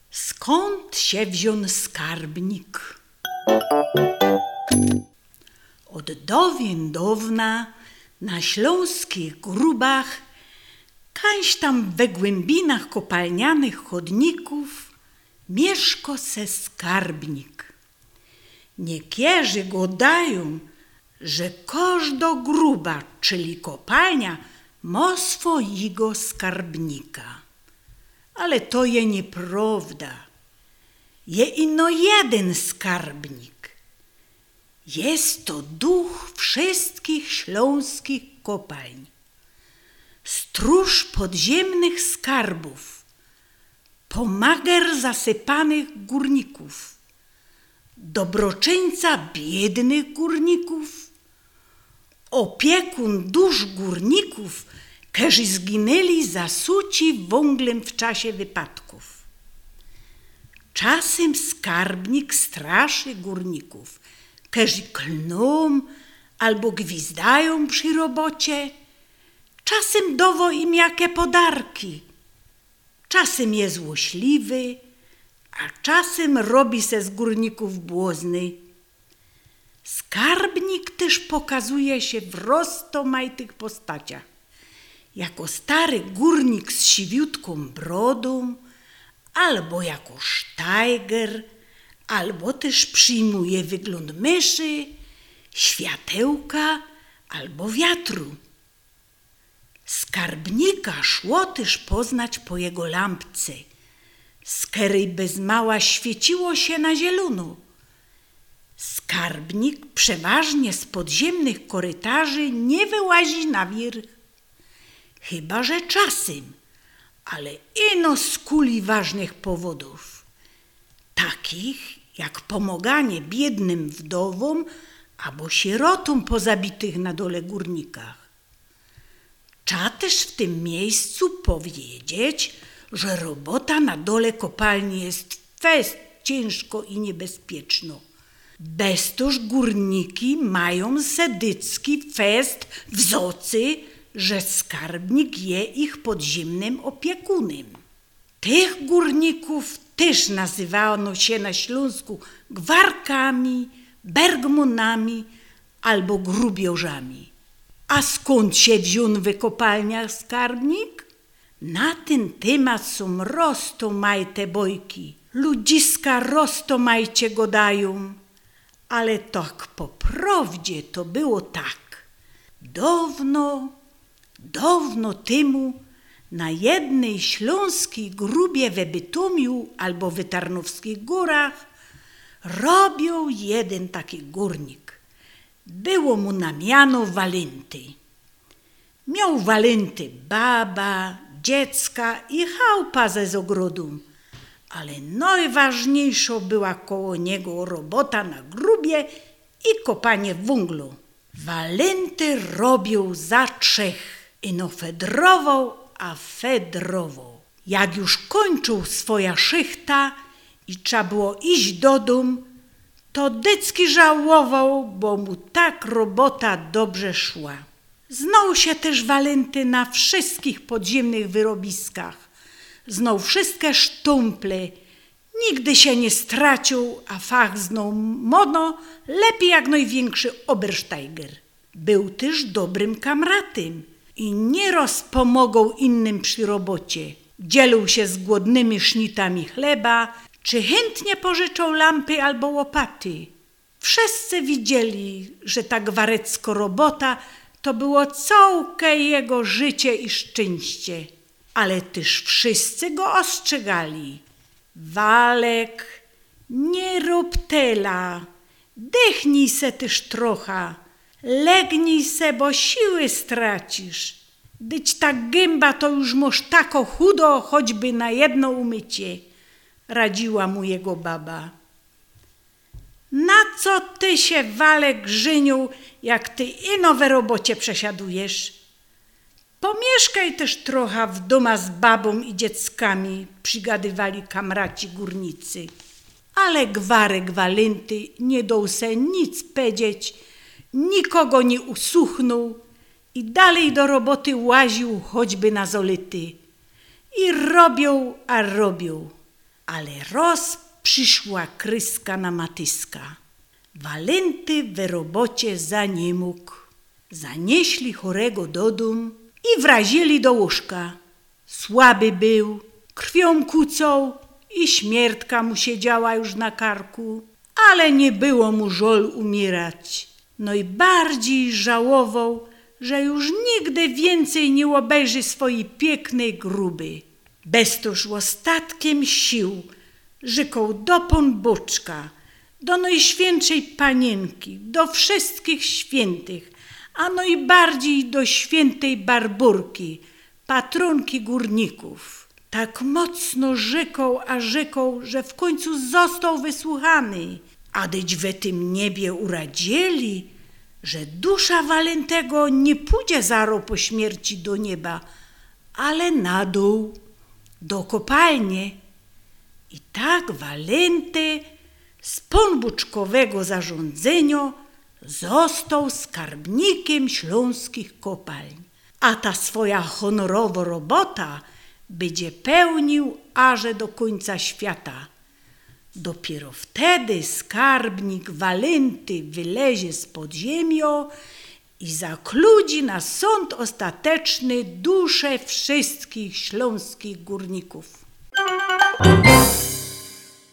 Skąd się wziął skarbnik? Od dawien dawna na śląskich grubach, kaś tam we głębinach kopalnianych chodników, mieszko se skarbnik. Niekierzy go dają, że każda gruba, czyli kopalnia, ma swojego skarbnika. Ale to je nieprawda. Je ino jeden skarbnik. Jest to duch wszystkich śląskich kopalń. Stróż podziemnych skarbów, pomager zasypanych górników, dobroczyńca biednych górników, opiekun dusz górników, którzy zginęli zasuci węglem w czasie wypadków. Czasem skarbnik straszy górników, którzy klną albo gwizdają przy robocie, czasem dawa im jakie podarki, czasem jest złośliwy, a czasem robi se z górników błozny. Skarbnik też pokazuje się w rozmaitych postaciach. Jako stary górnik z siwiutką brodą, albo jako sztajger, albo też przyjmuje wygląd myszy, światełka albo wiatru. Skarbnika szło też poznać po jego lampce, z której bez mała świeciło się na zielono. Skarbnik przeważnie z podziemnych korytarzy nie wyłazi na wierzch, chyba że czasem, ale ino z kuli ważnych powodów, takich jak pomaganie biednym wdowom albo sierotom pozabitych na dole górnikach. Trzeba też w tym miejscu powiedzieć, że robota na dole kopalni jest fest ciężko i niebezpieczno. Beztoż górniki mają sedycki fest w zocy, że skarbnik je ich podziemnym opiekunem. Tych górników też nazywano się na Śląsku gwarkami, bergmonami albo grubiożami. A skąd się wziął w kopalniach skarbnik? Na ten temat są roztomajte bojki. Ludziska roztomajcie go dają. Ale tak po prawdzie to było tak. Dawno temu na jednej śląskiej grubie we Bytomiu albo w Tarnowskich Górach robił jeden taki górnik. Było mu na miano Walenty. Miał Walenty baba, dziecka i chałupa ze ogrodu, ale najważniejsza była koło niego robota na grubie i kopanie węglu. Walenty robił za trzech, ino fedrował, a fedrował. Jak już kończył swoja szychta i trzeba było iść do domu, to dycki żałował, bo mu tak robota dobrze szła. Znał się też Walenty na wszystkich podziemnych wyrobiskach. Znał wszystkie sztumple. Nigdy się nie stracił, a fach znał mono lepiej jak największy Obersteiger. Był też dobrym kamratem i nieraz pomagał innym przy robocie. Dzielił się z głodnymi sznitami chleba, czy chętnie pożyczał lampy albo łopaty. Wszyscy widzieli, że ta gwarecko robota to było całe jego życie i szczęście. Ale też wszyscy go ostrzegali. Walek, nie rób tela, dychnij se też trochę, legnij se, bo siły stracisz. Dyć ta gęba to już masz tako chudo, choćby na jedno umycie, radziła mu jego baba. Na co ty się, Walek, żynił, jak ty ino we robocie przesiadujesz? Pomieszkaj też trochę w doma z babą i dzieckami, przygadywali kamraci górnicy. Ale gwarek Walenty nie dał se nic powiedzieć, nikogo nie usuchnął i dalej do roboty łaził choćby na zolity. I robią, a robią. Ale roz przyszła kryska na Matyska. Walenty w robocie za nie mógł. Zanieśli chorego do domu i wrazili do łóżka. Słaby był, krwią kucał i śmiertka mu siedziała już na karku, ale nie było mu żal umierać. No i bardziej żałował, że już nigdy więcej nie obejrzy swojej pięknej gruby. Bestoż ostatkiem sił rzekł do Pan Boczka, do Najświętszej Panienki, do wszystkich świętych, a najbardziej do świętej Barburki, patronki górników. Tak mocno rzekł, że w końcu został wysłuchany, a dyć we tym niebie uradzieli, że dusza Walentego nie pójdzie zaro po śmierci do nieba, ale na dół, do kopalni. I tak Walenty z ponbuczkowego zarządzenia został skarbnikiem śląskich kopalń, a ta swoja honorowa robota będzie pełnił aże do końca świata. Dopiero wtedy skarbnik Walenty wylezie z podziemia i zakludzi na sąd ostateczny dusze wszystkich śląskich górników.